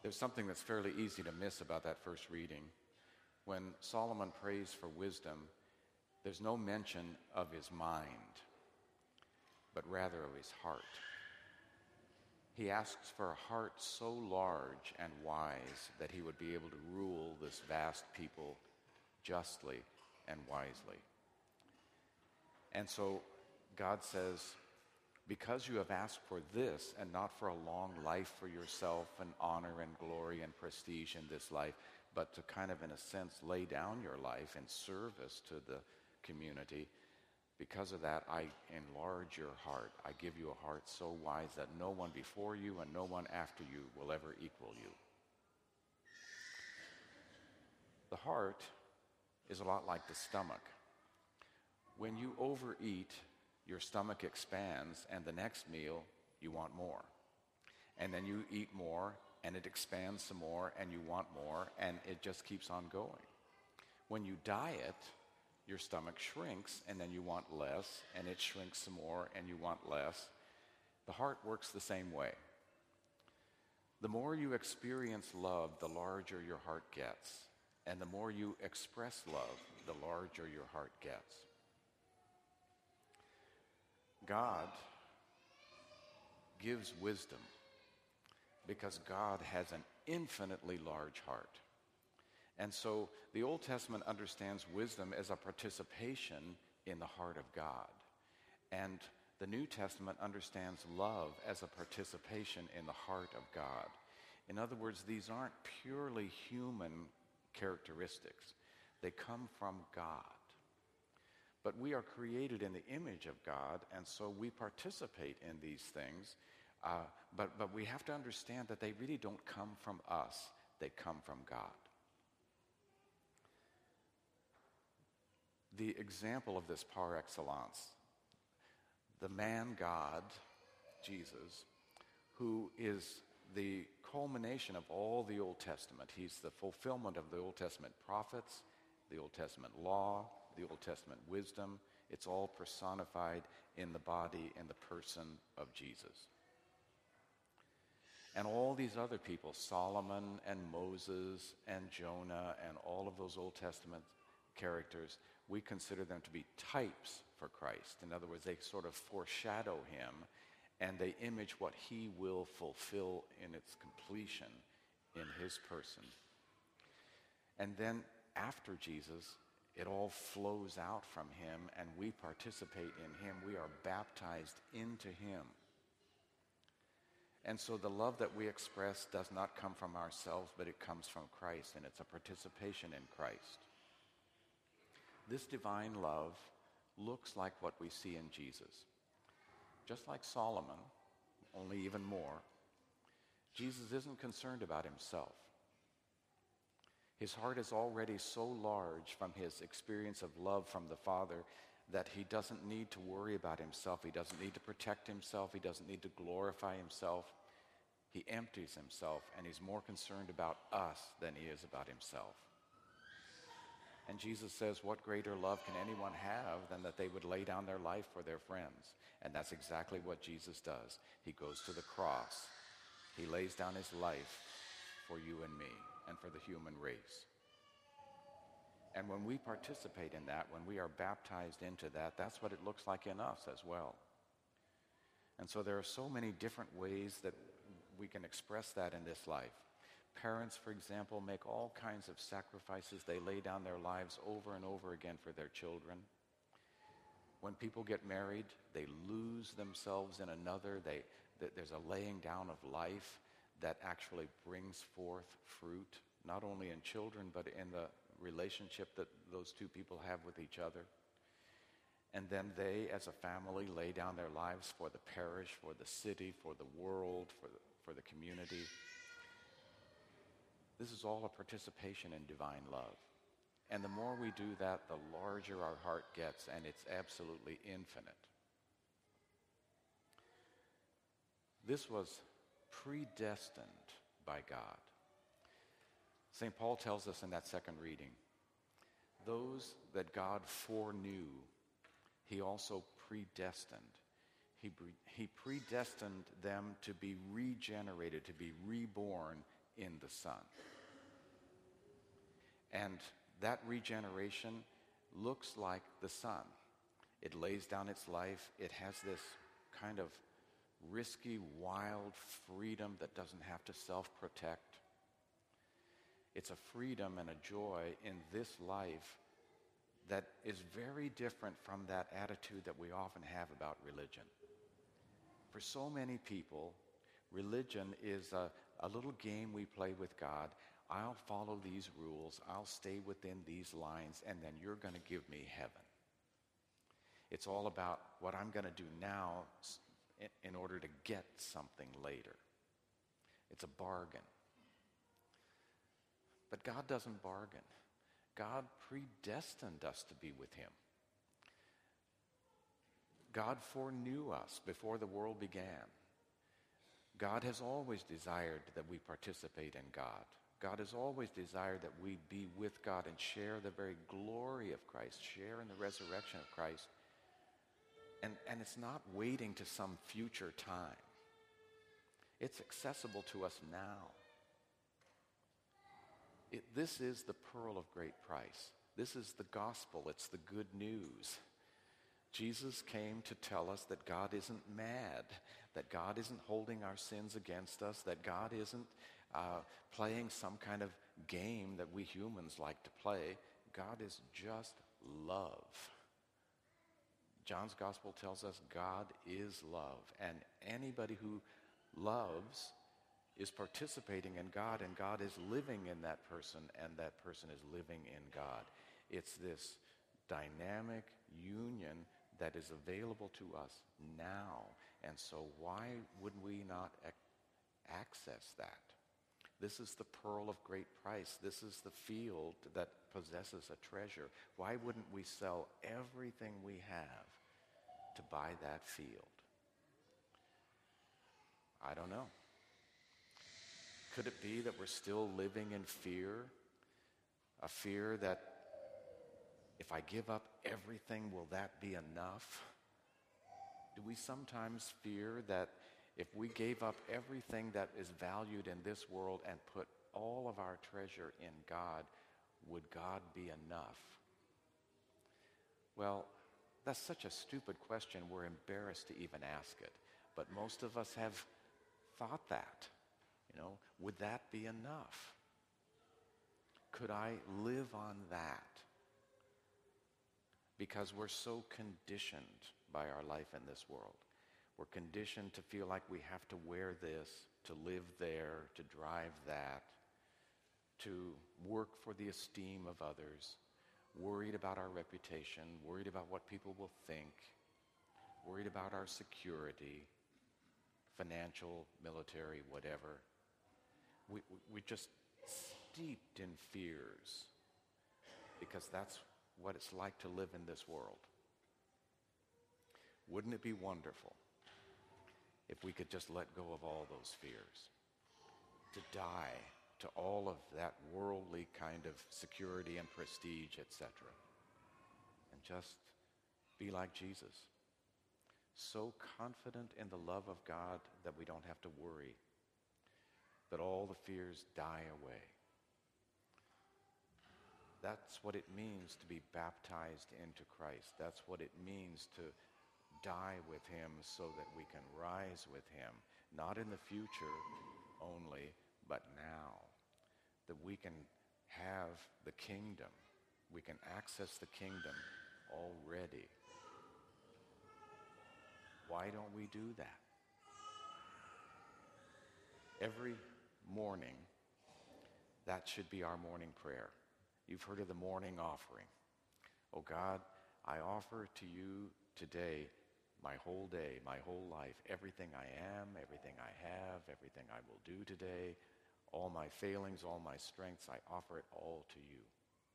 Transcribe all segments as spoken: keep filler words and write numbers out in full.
There's something that's fairly easy to miss about that first reading. When Solomon prays for wisdom, there's no mention of his mind, but rather of his heart. He asks for a heart so large and wise that he would be able to rule this vast people justly and wisely. And so God says, because you have asked for this and not for a long life for yourself and honor and glory and prestige in this life, but to kind of, in a sense, lay down your life in service to the community, because of that, I enlarge your heart. I give you a heart so wise that no one before you and no one after you will ever equal you. The heart is a lot like the stomach. When you overeat, your stomach expands, and the next meal, you want more. And then you eat more, and it expands some more, and you want more, and it just keeps on going. When you diet, your stomach shrinks, and then you want less, and it shrinks some more, and you want less. The heart works the same way. The more you experience love, the larger your heart gets. And the more you express love, the larger your heart gets. God gives wisdom because God has an infinitely large heart. And so the Old Testament understands wisdom as a participation in the heart of God. And the New Testament understands love as a participation in the heart of God. In other words, these aren't purely human characteristics. They come from God. But we are created in the image of God, and so we participate in these things. Uh, but, but we have to understand that they really don't come from us. They come from God. The example of this par excellence, the man God, Jesus, who is the culmination of all the Old Testament. He's the fulfillment of the Old Testament prophets, the Old Testament law, the Old Testament wisdom. It's all personified in the body and the person of Jesus. And all these other people, Solomon and Moses and Jonah and all of those Old Testament characters, we consider them to be types for Christ. In other words, they sort of foreshadow him, and they image what he will fulfill in its completion in his person. And then after Jesus, it all flows out from him, and we participate in him. We are baptized into him. And so the love that we express does not come from ourselves, but it comes from Christ, and it's a participation in Christ. This divine love looks like what we see in Jesus. Just like Solomon, only even more, Jesus isn't concerned about himself. His heart is already so large from his experience of love from the Father that he doesn't need to worry about himself. He doesn't need to protect himself. He doesn't need to glorify himself. He empties himself, and he's more concerned about us than he is about himself. And Jesus says, what greater love can anyone have than that they would lay down their life for their friends? And that's exactly what Jesus does. He goes to the cross. He lays down his life for you and me and for the human race. And when we participate in that, when we are baptized into that, that's what it looks like in us as well. And so there are so many different ways that we can express that in this life. Parents, for example, make all kinds of sacrifices. They lay down their lives over and over again for their children. When people get married, they lose themselves in another. They, there's a laying down of life that actually brings forth fruit, not only in children, but in the relationship that those two people have with each other. And then they, as a family, lay down their lives for the parish, for the city, for the world, for the, for the community. This is all a participation in divine love. And the more we do that, the larger our heart gets, and it's absolutely infinite. This was predestined by God. Saint Paul tells us in that second reading, those that God foreknew, he also predestined. He, he predestined them to be regenerated, to be reborn in the Son. And that regeneration looks like the Son. It lays down its life. It has this kind of risky, wild freedom that doesn't have to self-protect. It's a freedom and a joy in this life that is very different from that attitude that we often have about religion. For so many people, religion is a, a little game we play with God. I'll follow these rules, I'll stay within these lines, and then you're going to give me heaven. It's all about what I'm going to do now in order to get something later. It's a bargain. But God doesn't bargain. God predestined us to be with him. God foreknew us before the world began. God has always desired that we participate in God. God has always desired that we be with God and share the very glory of Christ, share in the resurrection of Christ. And, and it's not waiting to some future time. It's accessible to us now. It, this is the pearl of great price. This is the gospel. It's the good news. Jesus came to tell us that God isn't mad, that God isn't holding our sins against us, that God isn't uh, playing some kind of game that we humans like to play. God is just love. John's gospel tells us God is love, and anybody who loves is participating in God, and God is living in that person, and that person is living in God. It's this dynamic union that is available to us now, and so why would we not ac- access that? This is the pearl of great price. This is the field that possesses a treasure. Why wouldn't we sell everything we have to buy that field? I don't know. Could it be that we're still living in fear? A fear that if I give up everything, will that be enough? Do we sometimes fear that if we gave up everything that is valued in this world and put all of our treasure in God, would God be enough? Well, that's such a stupid question, we're embarrassed to even ask it. But most of us have thought that. You know, would that be enough? Could I live on that? Because we're so conditioned by our life in this world. We're conditioned to feel like we have to wear this, to live there, to drive that, to work for the esteem of others, worried about our reputation, worried about what people will think, worried about our security, financial, military, whatever. We, we, we're just steeped in fears because that's what it's like to live in this world. Wouldn't it be wonderful if we could just let go of all those fears, to die to all of that worldly kind of security and prestige, et cetera, and just be like Jesus, so confident in the love of God that we don't have to worry, that all the fears die away. That's what it means to be baptized into Christ. That's what it means to die with him so that we can rise with him, not in the future only, but now, that we can have the kingdom. We can access the kingdom already. Why don't we do that? Every morning, that should be our morning prayer. You've heard of the morning offering. Oh God, I offer to you today my whole day, my whole life, everything I am, everything I have, everything I will do today, all my failings, all my strengths, I offer it all to you.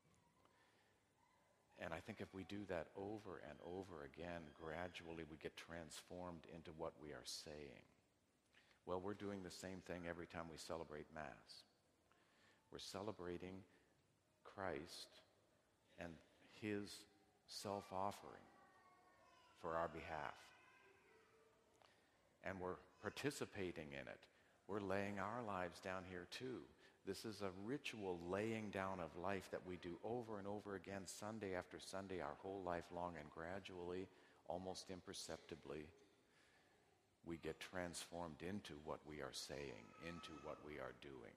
And I think if we do that over and over again, gradually we get transformed into what we are saying. Well, we're doing the same thing every time we celebrate Mass. We're celebrating Christ and his self-offering for our behalf. And we're participating in it We're laying our lives down here too. This is a ritual laying down of life that we do over and over again, Sunday after Sunday, our whole life long, and gradually, almost imperceptibly, we get transformed into what we are saying, into what we are doing.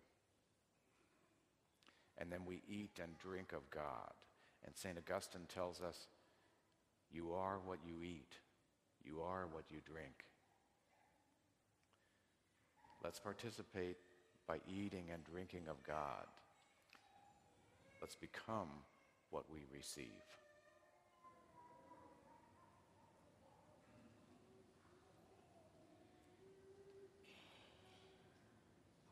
And then we eat and drink of God. And Saint Augustine tells us, you are what you eat. You are what you drink. Let's participate by eating and drinking of God. Let's become what we receive.